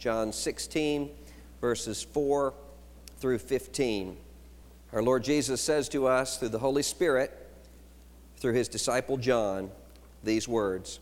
John 16, verses 4 through 15. Our Lord Jesus says to us through the Holy Spirit, through his disciple John, these words.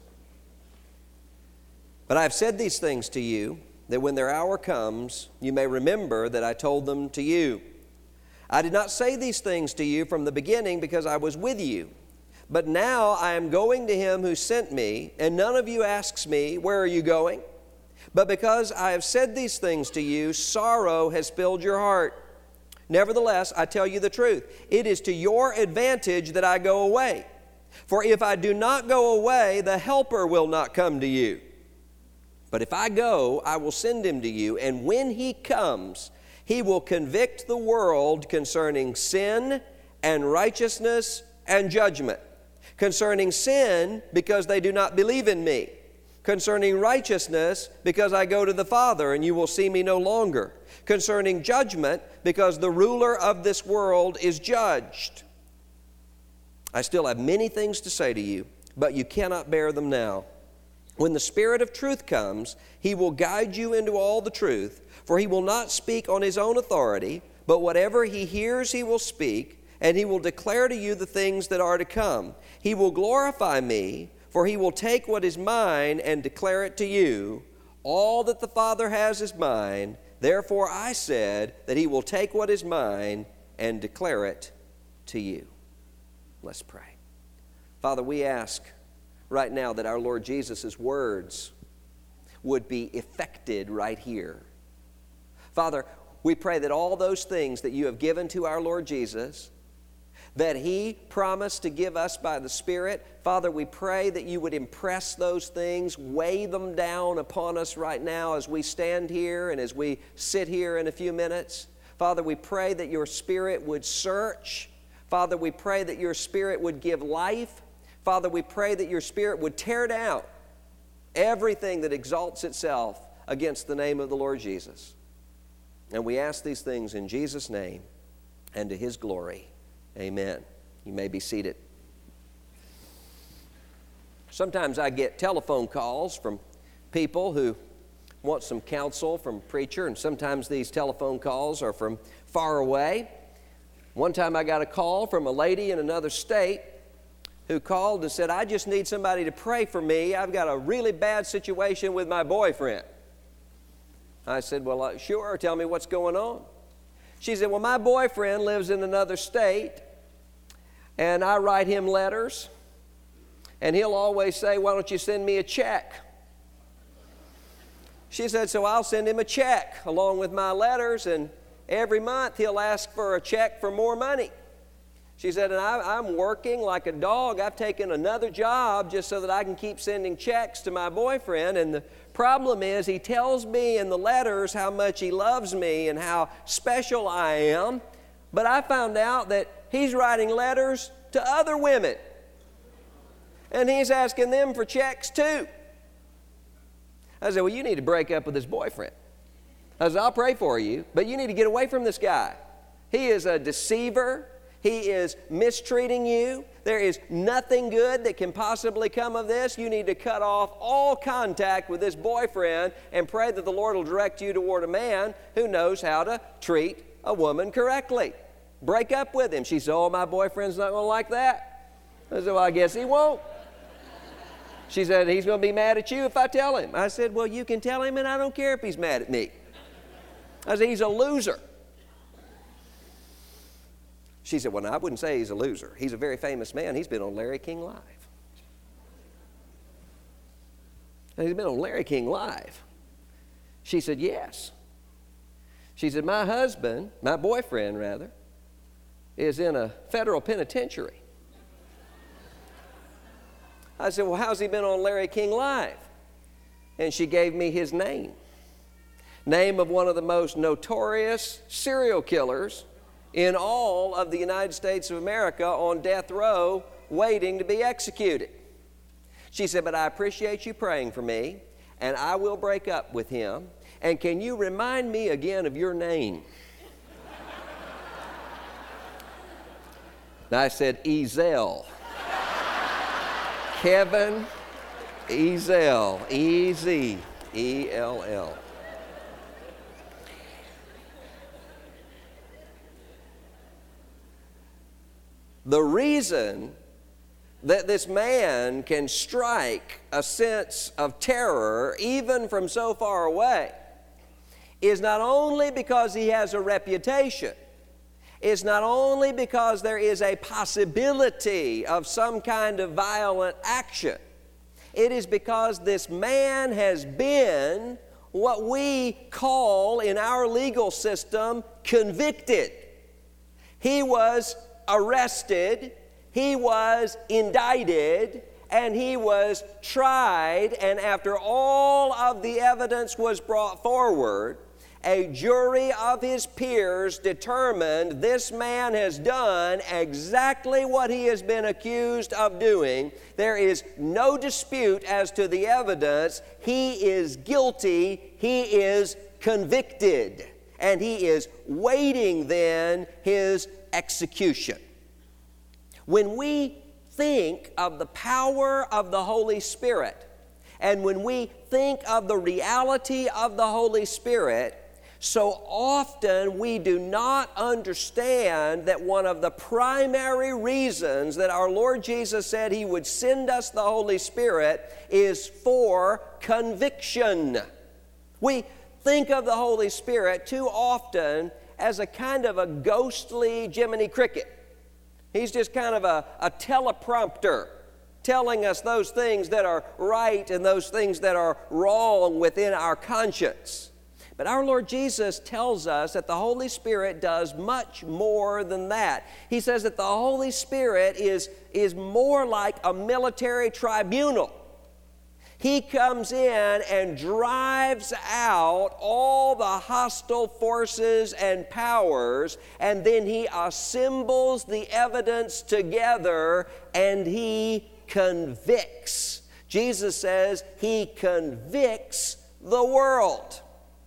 But I have said these things to you, that when their hour comes, you may remember that I told them to you. I did not say these things to you from the beginning because I was with you. But now I am going to him who sent me, and none of you asks me, where are you going? But because I have said these things to you, sorrow has filled your heart. Nevertheless, I tell you the truth. It is to your advantage that I go away. For if I do not go away, the Helper will not come to you. But if I go, I will send him to you, and when he comes, he will convict the world concerning sin and righteousness and judgment. Concerning sin, because they do not believe in me. Concerning righteousness, because I go to the Father, and you will see me no longer. Concerning judgment, because the ruler of this world is judged. I still have many things to say to you, but you cannot bear them now. When the Spirit of truth comes, he will guide you into all the truth, for he will not speak on his own authority, but whatever he hears he will speak, and he will declare to you the things that are to come. He will glorify me, for he will take what is mine and declare it to you. All that the Father has is mine. Therefore I said that he will take what is mine and declare it to you. Let's pray. Father, we ask right now that our Lord Jesus' words would be effected right here. Father, we pray that all those things that you have given to our Lord Jesus, that he promised to give us by the Spirit, Father, we pray that you would impress those things, weigh them down upon us right now as we stand here and as we sit here in a few minutes. Father, we pray that your Spirit would search. Father, we pray that your Spirit would give life. Father, we pray that your Spirit would tear down everything that exalts itself against the name of the Lord Jesus. And we ask these things in Jesus' name and to his glory. Amen. You may be seated. Sometimes I get telephone calls from people who want some counsel from a preacher, and sometimes these telephone calls are from far away. One time I got a call from a lady in another state who called and said, I just need somebody to pray for me. I've got a really bad situation with my boyfriend. I said, well, sure, tell me what's going on. She said, well, my boyfriend lives in another state, and I write him letters, and he'll always say, why don't you send me a check? She said, so I'll send him a check along with my letters, and every month he'll ask for a check for more money. She said, and I'm working like a dog. I've taken another job just so that I can keep sending checks to my boyfriend. And the problem is he tells me in the letters how much he loves me and how special I am. But I found out that he's writing letters to other women. And he's asking them for checks too. I said, well, you need to break up with this boyfriend. I said, I'll pray for you, but you need to get away from this guy. He is a deceiver. He is mistreating you. There is nothing good that can possibly come of this. You need to cut off all contact with this boyfriend and pray that the Lord will direct you toward a man who knows how to treat a woman correctly. Break up with him. She said, oh, my boyfriend's not going to like that. I said, well, I guess he won't. She said, he's going to be mad at you if I tell him. I said, well, you can tell him, and I don't care if he's mad at me. I said, he's a loser. She said, well, no, I wouldn't say he's a loser. He's a very famous man. He's been on Larry King Live. And he's been on Larry King Live. She said, yes. She said, my husband, my boyfriend rather, is in a federal penitentiary. I said, well, how's he been on Larry King Live? And she gave me his name. Name of one of the most notorious serial killers in all of the United States of America on death row waiting to be executed. She said, but I appreciate you praying for me, and I will break up with him. And can you remind me again of your name? And I said, Ezell. Kevin Ezell. E-Z-E-L-L. The reason that this man can strike a sense of terror even from so far away is not only because he has a reputation, it's not only because there is a possibility of some kind of violent action. It is because this man has been what we call in our legal system convicted. He was arrested, he was indicted, and he was tried, and after all of the evidence was brought forward, a jury of his peers determined this man has done exactly what he has been accused of doing. There is no dispute as to the evidence. He is guilty. He is convicted. And he is waiting then his execution. When we think of the power of the Holy Spirit, and when we think of the reality of the Holy Spirit, so often we do not understand that one of the primary reasons that our Lord Jesus said He would send us the Holy Spirit is for conviction. We think of the Holy Spirit too often as a kind of a ghostly Jiminy Cricket. He's just kind of a teleprompter telling us those things that are right and those things that are wrong within our conscience. But our Lord Jesus tells us that the Holy Spirit does much more than that. He says that the Holy Spirit is more like a military tribunal. He comes in and drives out all the hostile forces and powers, and then He assembles the evidence together and He convicts. Jesus says He convicts the world.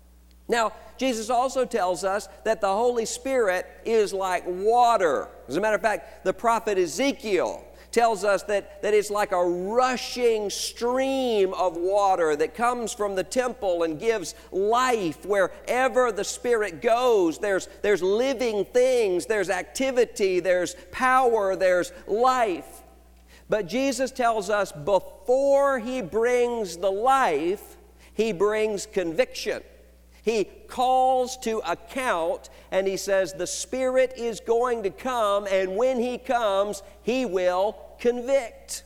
Now, Jesus also tells us that the Holy Spirit is like water. As a matter of fact, the prophet Ezekiel tells us that it's like a rushing stream of water that comes from the temple and gives life wherever the Spirit goes. There's living things, there's activity, there's power, there's life. But Jesus tells us before He brings the life, He brings conviction. He calls to account and He says the Spirit is going to come, and when He comes, He will convict.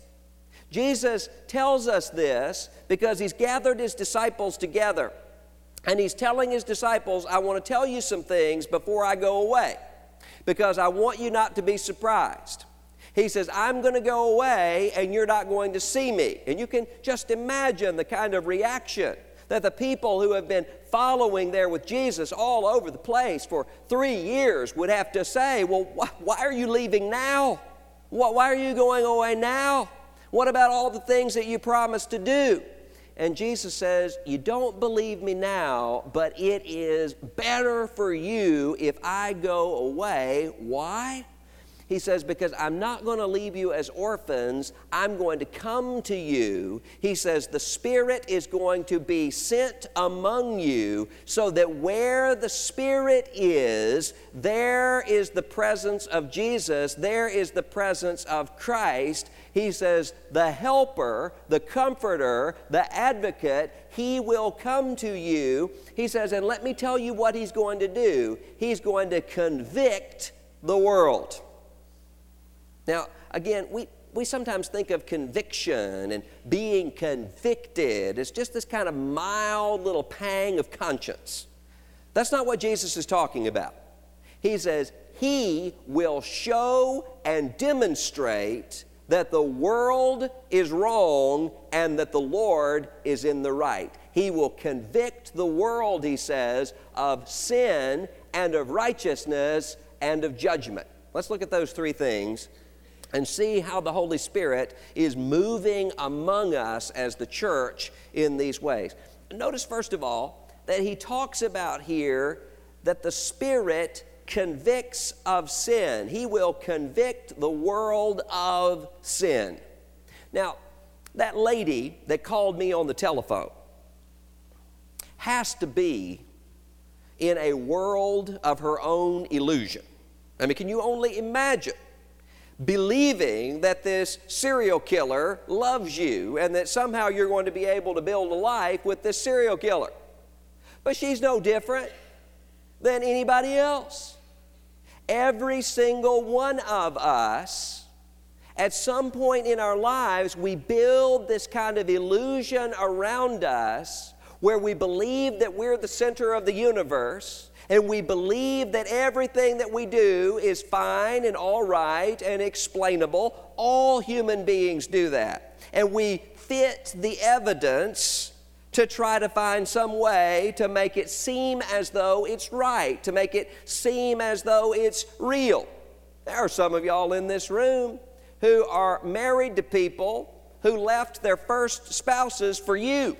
Jesus tells us this because He's gathered His disciples together, and He's telling His disciples, I want to tell you some things before I go away because I want you not to be surprised. He says, I'm going to go away and you're not going to see me. And you can just imagine the kind of reaction that the people who have been following there with Jesus all over the place for 3 years would have to say, well, why are you leaving now? Why are you going away now? What about all the things that you promised to do? And Jesus says, you don't believe me now, but it is better for you if I go away. Why? He says, because I'm not going to leave you as orphans. I'm going to come to you. He says, the Spirit is going to be sent among you so that where the Spirit is, there is the presence of Jesus. There is the presence of Christ. He says, the Helper, the Comforter, the Advocate, He will come to you. He says, and let me tell you what He's going to do. He's going to convict the world. Now, again, we sometimes think of conviction and being convicted as just this kind of mild little pang of conscience. That's not what Jesus is talking about. He says He will show and demonstrate that the world is wrong and that the Lord is in the right. He will convict the world, He says, of sin and of righteousness and of judgment. Let's look at those three things and see how the Holy Spirit is moving among us as the church in these ways. Notice, first of all, that He talks about here that the Spirit convicts of sin. He will convict the world of sin. Now, that lady that called me on the telephone has to be in a world of her own illusion. I mean, can you only imagine? believing that this serial killer loves you and that somehow you're going to be able to build a life with this serial killer. But she's no different than anybody else. Every single one of us, at some point in our lives, we build this kind of illusion around us where we believe that we're the center of the universe, and we believe that everything that we do is fine and all right and explainable. All human beings do that. And we fit the evidence to try to find some way to make it seem as though it's right, to make it seem as though it's real. There are some of y'all in this room who are married to people who left their first spouses for you.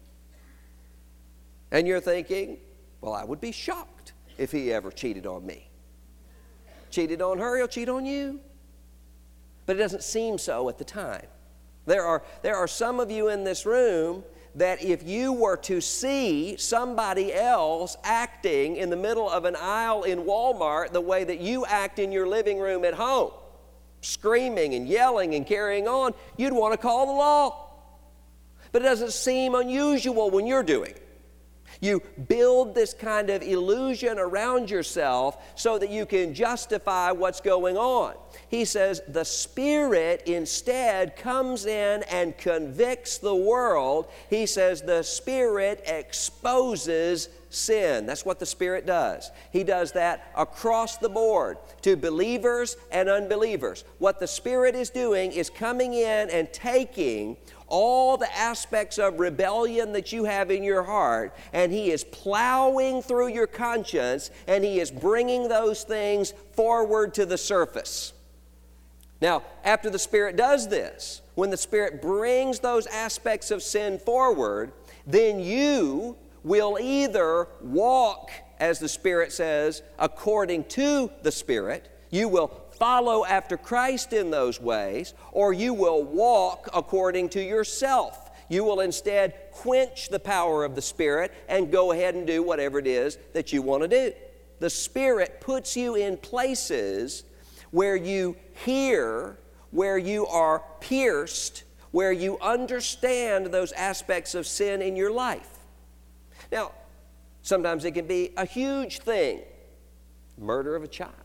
And you're thinking, well, I would be shocked if he ever cheated on me. Cheated on her, he'll cheat on you. But it doesn't seem so at the time. There are some of you in this room that if you were to see somebody else acting in the middle of an aisle in Walmart the way that you act in your living room at home, screaming and yelling and carrying on, you'd want to call the law. But it doesn't seem unusual when you're doing it. You build this kind of illusion around yourself so that you can justify what's going on. He says the Spirit instead comes in and convicts the world. He says the Spirit exposes sin. That's what the Spirit does. He does that across the board to believers and unbelievers. What the Spirit is doing is coming in and taking all the aspects of rebellion that you have in your heart, and He is plowing through your conscience, and He is bringing those things forward to the surface. Now, after the Spirit does this, when the Spirit brings those aspects of sin forward, then you will either walk, as the Spirit says, according to the Spirit. You will follow after Christ in those ways, or you will walk according to yourself. You will instead quench the power of the Spirit and go ahead and do whatever it is that you want to do. The Spirit puts you in places where you hear, where you are pierced, where you understand those aspects of sin in your life. Now, sometimes it can be a huge thing, murder of a child.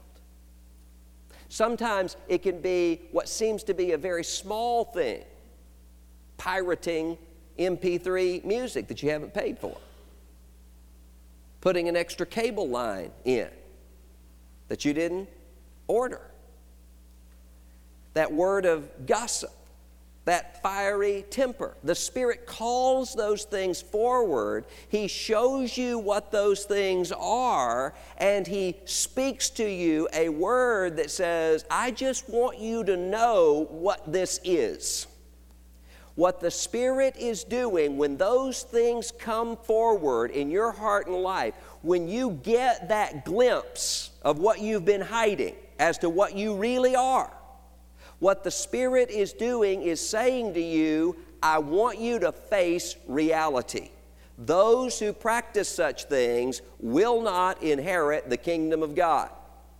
Sometimes it can be what seems to be a very small thing, pirating MP3 music that you haven't paid for, putting an extra cable line in that you didn't order, that word of gossip, that fiery temper. The Spirit calls those things forward. He shows you what those things are, and He speaks to you a word that says, I just want you to know what this is. What the Spirit is doing when those things come forward in your heart and life, when you get that glimpse of what you've been hiding as to what you really are, what the Spirit is doing is saying to you, I want you to face reality. Those who practice such things will not inherit the kingdom of God.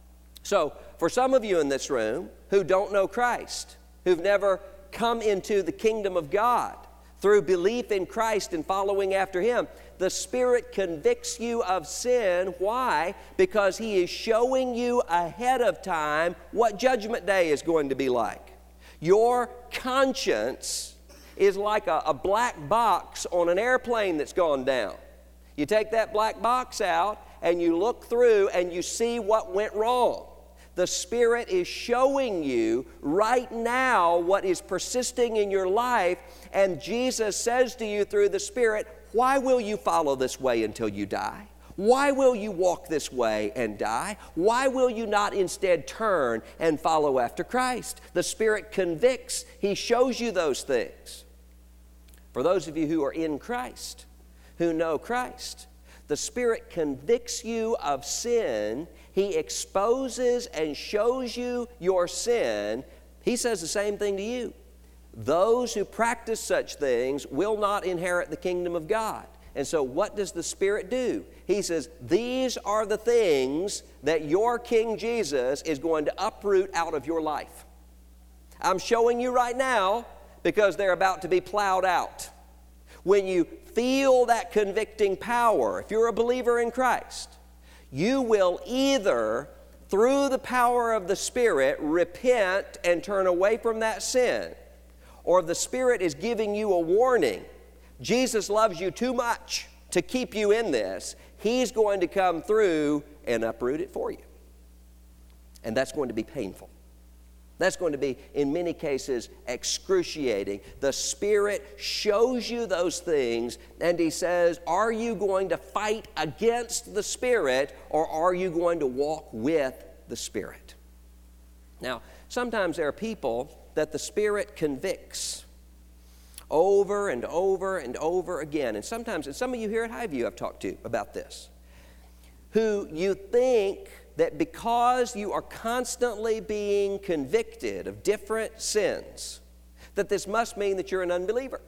So, for some of you in this room who don't know Christ, who've never come into the kingdom of God through belief in Christ and following after Him, the Spirit convicts you of sin. Why? Because He is showing you ahead of time what Judgment Day is going to be like. Your conscience is like a black box on an airplane that's gone down. You take that black box out and you look through and you see what went wrong. The Spirit is showing you right now what is persisting in your life, and Jesus says to you through the Spirit, why will you follow this way until you die? Why will you walk this way and die? Why will you not instead turn and follow after Christ? The Spirit convicts. He shows you those things. For those of you who are in Christ, who know Christ, the Spirit convicts you of sin. He exposes and shows you your sin. He says the same thing to you. Those who practice such things will not inherit the kingdom of God. And so what does the Spirit do? He says, these are the things that your King Jesus is going to uproot out of your life. I'm showing you right now because they're about to be plowed out. When you feel that convicting power, if you're a believer in Christ, you will either, through the power of the Spirit, repent and turn away from that sin, or the Spirit is giving you a warning. Jesus loves you too much to keep you in this. He's going to come through and uproot it for you. And that's going to be painful. That's going to be, in many cases, excruciating. The Spirit shows you those things, and He says, are you going to fight against the Spirit, or are you going to walk with the Spirit? Now, sometimes there are people that the Spirit convicts over and over and over again. And sometimes, and some of you here at Highview I've talked to about this, who you think that because you are constantly being convicted of different sins, that this must mean that you're an unbeliever.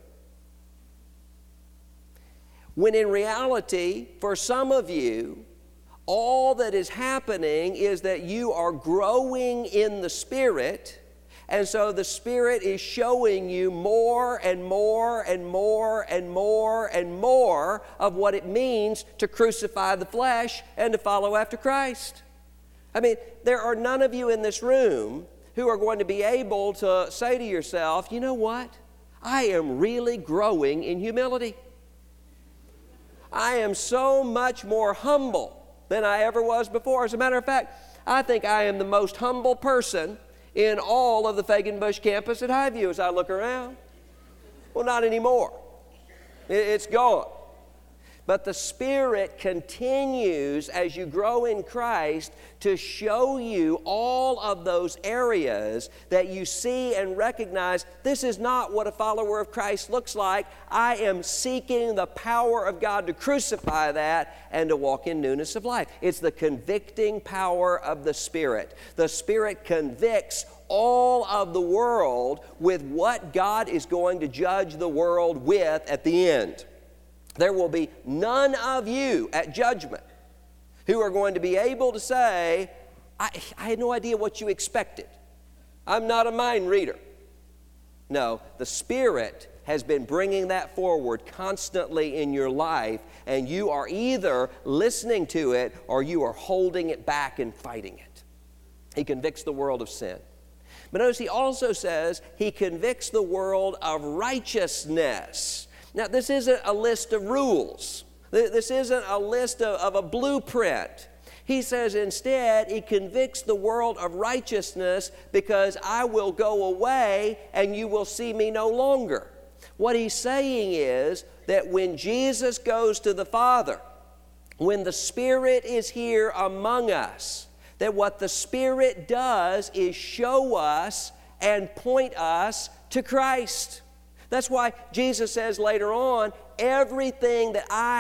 When in reality, for some of you, all that is happening is that you are growing in the Spirit, and so the Spirit is showing you more and more and more and more and more of what it means to crucify the flesh and to follow after Christ. I mean, there are none of you in this room who are going to be able to say to yourself, you know what? I am really growing in humility. I am so much more humble than I ever was before. As a matter of fact, I think I am the most humble person in all of the Fagenbush campus at Highview as I look around. Well, not anymore. It's gone. But the Spirit continues as you grow in Christ to show you all of those areas that you see and recognize this is not what a follower of Christ looks like. I am seeking the power of God to crucify that and to walk in newness of life. It's the convicting power of the Spirit. The Spirit convicts all of the world with what God is going to judge the world with at the end. There will be none of you at judgment who are going to be able to say, I had no idea what you expected. I'm not a mind reader. No, the Spirit has been bringing that forward constantly in your life, and you are either listening to it or you are holding it back and fighting it. He convicts the world of sin. But notice He also says He convicts the world of righteousness. Now, this isn't a list of rules. This isn't a list of a blueprint. He says instead, He convicts the world of righteousness because I will go away and you will see me no longer. What He's saying is that when Jesus goes to the Father, when the Spirit is here among us, that what the Spirit does is show us and point us to Christ. That's why Jesus says later on, everything that I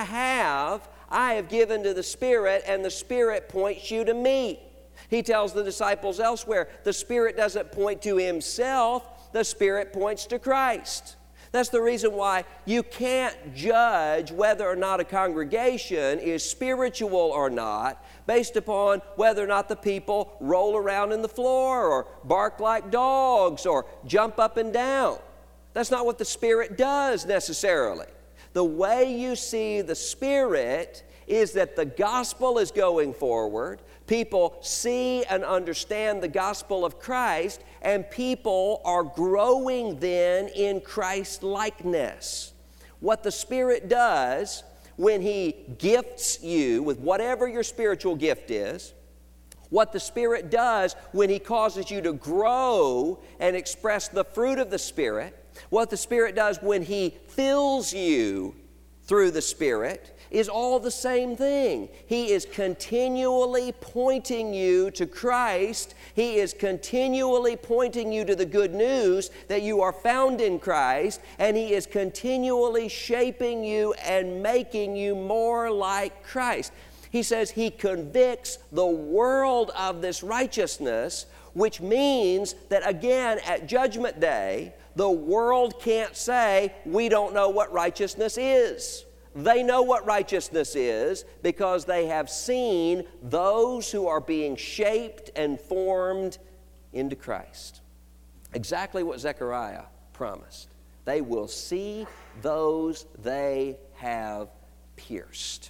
have given to the Spirit, and the Spirit points you to me. He tells the disciples elsewhere, the Spirit doesn't point to Himself, the Spirit points to Christ. That's the reason why you can't judge whether or not a congregation is spiritual or not based upon whether or not the people roll around in the floor or bark like dogs or jump up and down. That's not what the Spirit does necessarily. The way you see the Spirit is that the gospel is going forward. People see and understand the gospel of Christ, and people are growing then in Christ-likeness. What the Spirit does when He gifts you with whatever your spiritual gift is, what the Spirit does when He causes you to grow and express the fruit of the Spirit, what the Spirit does when He fills you through the Spirit is all the same thing. He is continually pointing you to Christ. He is continually pointing you to the good news that you are found in Christ, and He is continually shaping you and making you more like Christ. He says He convicts the world of this righteousness, which means that again at Judgment Day, the world can't say, we don't know what righteousness is. They know what righteousness is because they have seen those who are being shaped and formed into Christ. Exactly what Zechariah promised. They will see those they have pierced.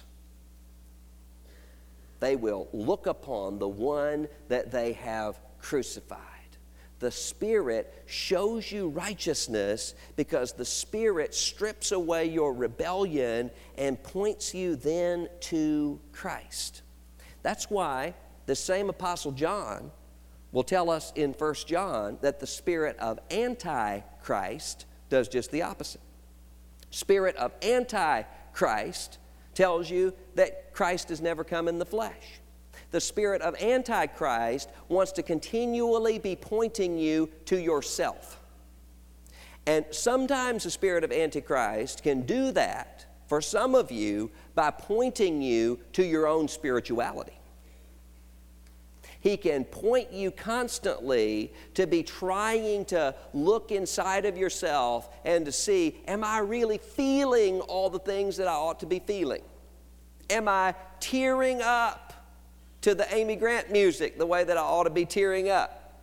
They will look upon the one that they have crucified. The Spirit shows you righteousness because the Spirit strips away your rebellion and points you then to Christ. That's why the same Apostle John will tell us in 1 John that the spirit of Antichrist does just the opposite. Spirit of Antichrist tells you that Christ has never come in the flesh. The spirit of Antichrist wants to continually be pointing you to yourself. And sometimes the spirit of Antichrist can do that for some of you by pointing you to your own spirituality. He can point you constantly to be trying to look inside of yourself and to see, am I really feeling all the things that I ought to be feeling? Am I tearing up to the Amy Grant music the way that I ought to be tearing up?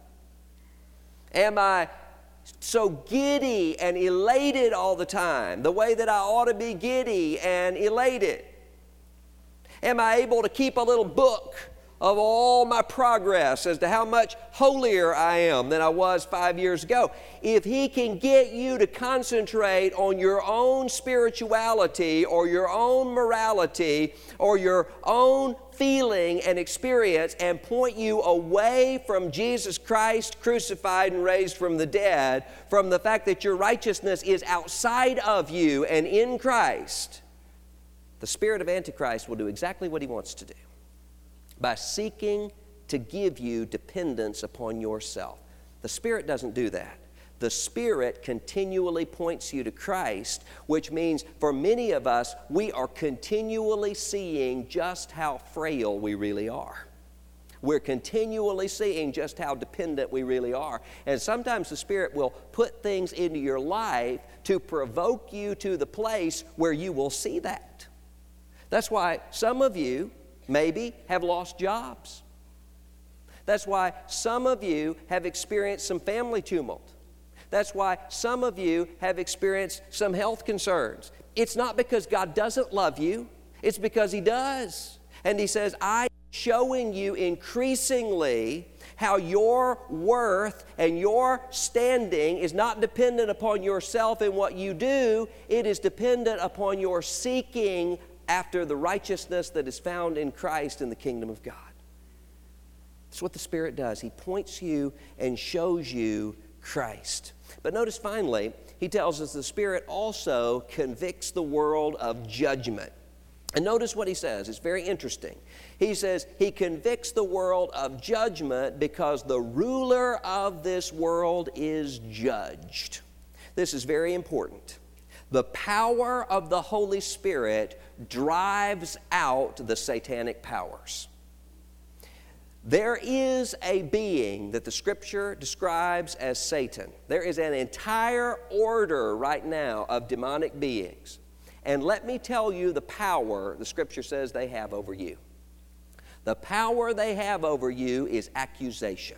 Am I so giddy and elated all the time the way that I ought to be giddy and elated? Am I able to keep a little book of all my progress as to how much holier I am than I was 5 years ago? If he can get you to concentrate on your own spirituality or your own morality or your own feeling and experience and point you away from Jesus Christ crucified and raised from the dead, from the fact that your righteousness is outside of you and in Christ, the spirit of Antichrist will do exactly what he wants to do, by seeking to give you dependence upon yourself. The Spirit doesn't do that. The Spirit continually points you to Christ, which means for many of us, we are continually seeing just how frail we really are. We're continually seeing just how dependent we really are. And sometimes the Spirit will put things into your life to provoke you to the place where you will see that. That's why some of you maybe have lost jobs. That's why some of you have experienced some family tumult. That's why some of you have experienced some health concerns. It's not because God doesn't love you. It's because He does. And He says, I'm showing you increasingly how your worth and your standing is not dependent upon yourself and what you do. It is dependent upon your seeking after the righteousness that is found in Christ in the kingdom of God. That's what the Spirit does. He points you and shows you Christ. But notice finally, He tells us the Spirit also convicts the world of judgment. And notice what He says. It's very interesting. He says He convicts the world of judgment because the ruler of this world is judged. This is very important. The power of the Holy Spirit drives out the satanic powers. There is a being that the Scripture describes as Satan. There is an entire order right now of demonic beings. And let me tell you the power the Scripture says they have over you. The power they have over you is accusation.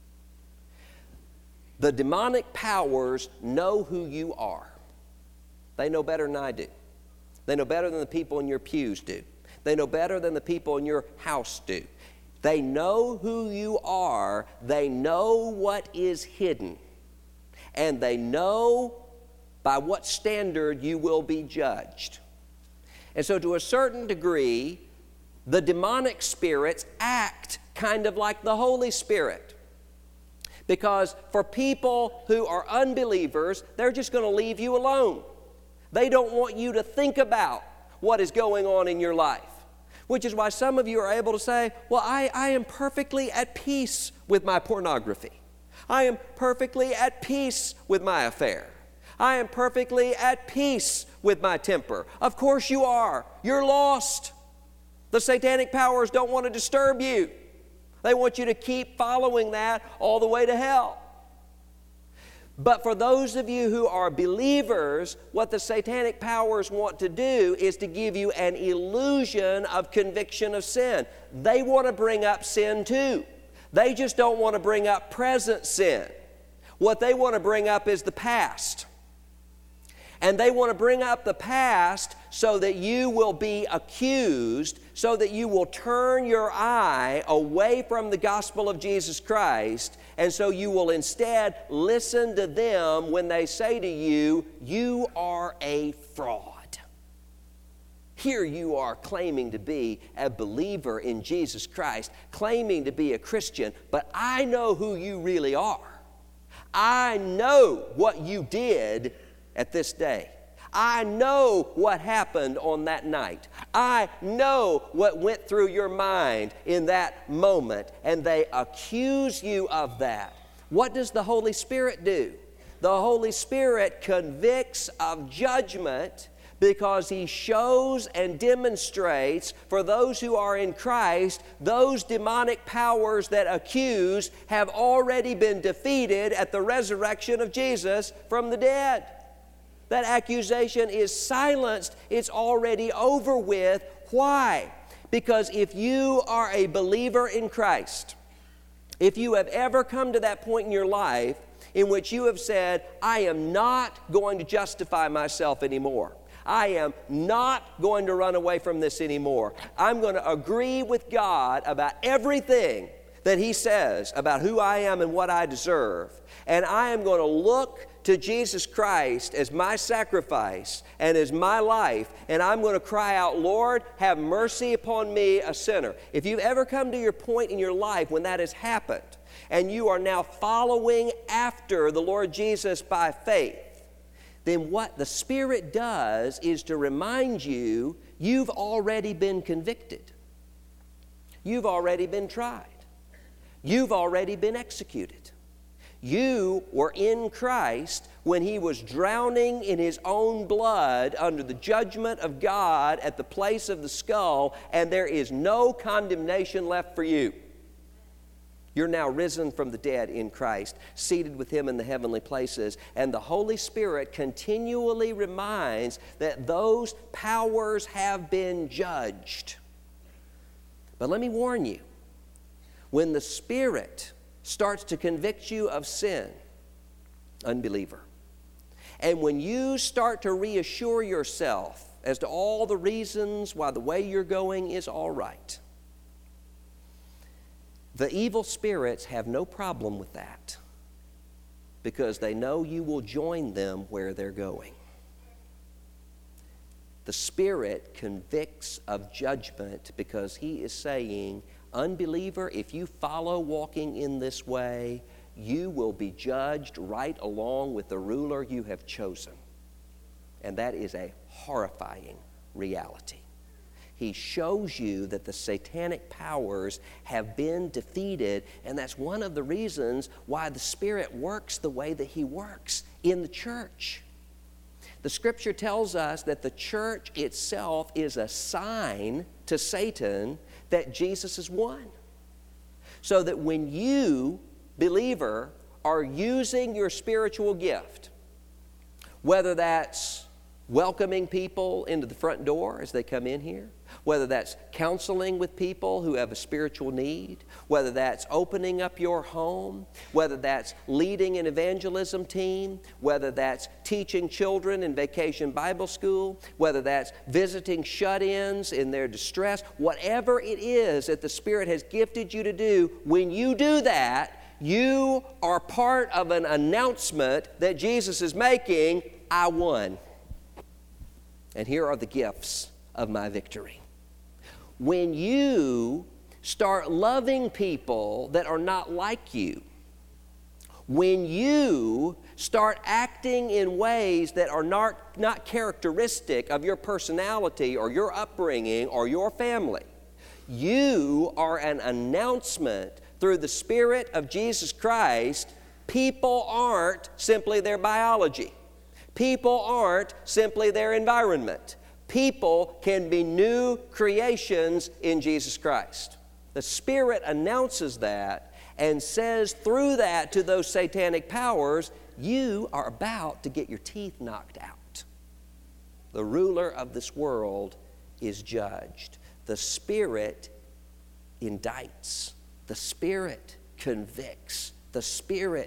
The demonic powers know who you are. They know better than I do. They know better than the people in your pews do. They know better than the people in your house do. They know who you are. They know what is hidden. And they know by what standard you will be judged. And so to a certain degree, the demonic spirits act kind of like the Holy Spirit. Because for people who are unbelievers, they're just going to leave you alone. They don't want you to think about what is going on in your life. Which is why some of you are able to say, well, I am perfectly at peace with my pornography. I am perfectly at peace with my affair. I am perfectly at peace with my temper. Of course you are. You're lost. The satanic powers don't want to disturb you. They want you to keep following that all the way to hell. But for those of you who are believers, what the satanic powers want to do is to give you an illusion of conviction of sin. They want to bring up sin too. They just don't want to bring up present sin. What they want to bring up is the past. And they want to bring up the past so that you will be accused, so that you will turn your eye away from the gospel of Jesus Christ, and so you will instead listen to them when they say to you, "You are a fraud." Here you are claiming to be a believer in Jesus Christ, claiming to be a Christian, but I know who you really are. I know what you did at this day. I know what happened on that night. I know what went through your mind in that moment, and they accuse you of that. What does the Holy Spirit do? The Holy Spirit convicts of judgment because He shows and demonstrates for those who are in Christ, those demonic powers that accuse have already been defeated at the resurrection of Jesus from the dead. That accusation is silenced. It's already over with. Why? Because if you are a believer in Christ, if you have ever come to that point in your life in which you have said, "I am not going to justify myself anymore. I am not going to run away from this anymore. I'm going to agree with God about everything that He says about who I am and what I deserve. And I am going to look to Jesus Christ as my sacrifice and as my life, and I'm going to cry out, 'Lord, have mercy upon me, a sinner.'" If you've ever come to your point in your life when that has happened, and you are now following after the Lord Jesus by faith, then what the Spirit does is to remind you, you've already been convicted. You've already been tried. You've already been executed. You were in Christ when He was drowning in His own blood under the judgment of God at the place of the skull, and there is no condemnation left for you. You're now risen from the dead in Christ, seated with Him in the heavenly places, and the Holy Spirit continually reminds that those powers have been judged. But let me warn you, when the Spirit starts to convict you of sin, unbeliever, and when you start to reassure yourself as to all the reasons why the way you're going is all right, the evil spirits have no problem with that because they know you will join them where they're going. The Spirit convicts of judgment because He is saying, "Unbeliever, if you follow walking in this way, you will be judged right along with the ruler you have chosen." And that is a horrifying reality. He shows you that the satanic powers have been defeated, and that's one of the reasons why the Spirit works the way that He works in the church. The Scripture tells us that the church itself is a sign to Satan that Jesus is won. So that when you, believer, are using your spiritual gift, whether that's welcoming people into the front door as they come in here, whether that's counseling with people who have a spiritual need, whether that's opening up your home, whether that's leading an evangelism team, whether that's teaching children in Vacation Bible School, whether that's visiting shut-ins in their distress, whatever it is that the Spirit has gifted you to do, when you do that, you are part of an announcement that Jesus is making, "I won. And here are the gifts of my victory." When you start loving people that are not like you, when you start acting in ways that are not characteristic of your personality or your upbringing or your family, you are an announcement through the Spirit of Jesus Christ. People aren't simply their biology. People aren't simply their environment. People can be new creations in Jesus Christ. The Spirit announces that and says through that to those satanic powers, you are about to get your teeth knocked out. The ruler of this world is judged. The Spirit indicts. The Spirit convicts. The Spirit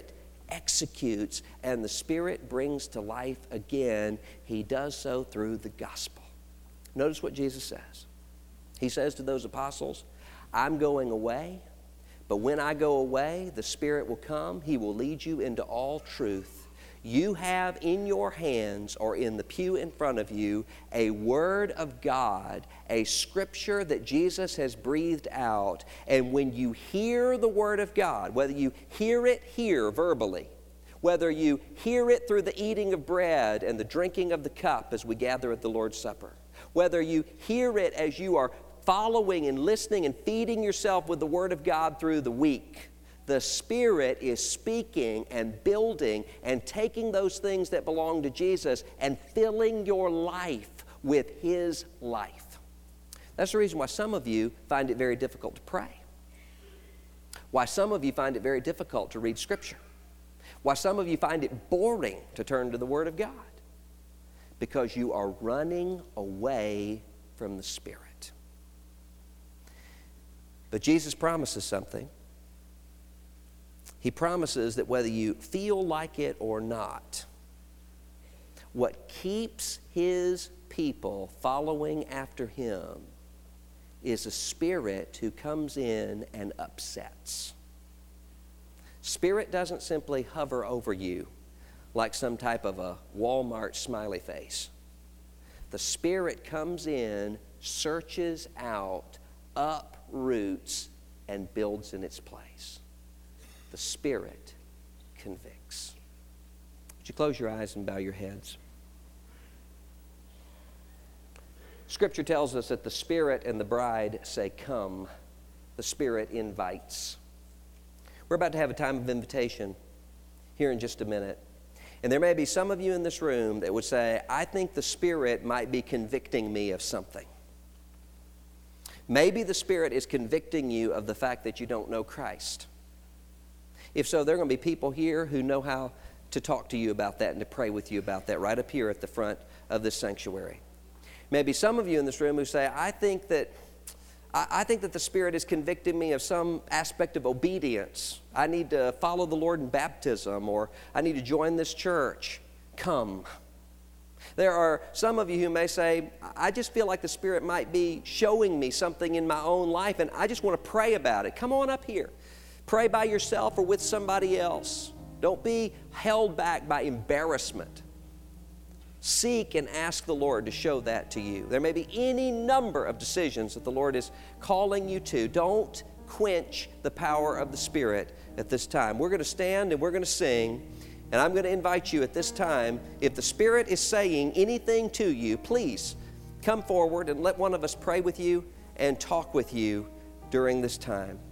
executes, and the Spirit brings to life again. He does so through the gospel. Notice what Jesus says. He says to those apostles, I'm going away, but when I go away, the Spirit will come. He will lead you into all truth. You have in your hands or in the pew in front of you a Word of God, a Scripture that Jesus has breathed out. And when you hear the Word of God, whether you hear it here verbally, whether you hear it through the eating of bread and the drinking of the cup as we gather at the Lord's Supper, whether you hear it as you are following and listening and feeding yourself with the Word of God through the week, the Spirit is speaking and building and taking those things that belong to Jesus and filling your life with His life. That's the reason why some of you find it very difficult to pray. Why some of you find it very difficult to read Scripture. Why some of you find it boring to turn to the Word of God. Because you are running away from the Spirit. But Jesus promises something. He promises that whether you feel like it or not, what keeps His people following after Him is a Spirit who comes in and upsets. Spirit doesn't simply hover over you like some type of a Walmart smiley face. The Spirit comes in, searches out, uproots, and builds in its place. The Spirit convicts. Would you close your eyes and bow your heads? Scripture tells us that the Spirit and the bride say, come. The Spirit invites. We're about to have a time of invitation here in just a minute. And there may be some of you in this room that would say, I think the Spirit might be convicting me of something. Maybe the Spirit is convicting you of the fact that you don't know Christ. If so, there are going to be people here who know how to talk to you about that and to pray with you about that right up here at the front of this sanctuary. Maybe some of you in this room who say, I think that the Spirit is convicting me of some aspect of obedience. I need to follow the Lord in baptism, or I need to join this church. Come. There are some of you who may say, I just feel like the Spirit might be showing me something in my own life, and I just want to pray about it. Come on up here. Pray by yourself or with somebody else. Don't be held back by embarrassment. Seek and ask the Lord to show that to you. There may be any number of decisions that the Lord is calling you to. Don't quench the power of the Spirit at this time. We're going to stand and we're going to sing, and I'm going to invite you at this time, if the Spirit is saying anything to you, please come forward and let one of us pray with you and talk with you during this time.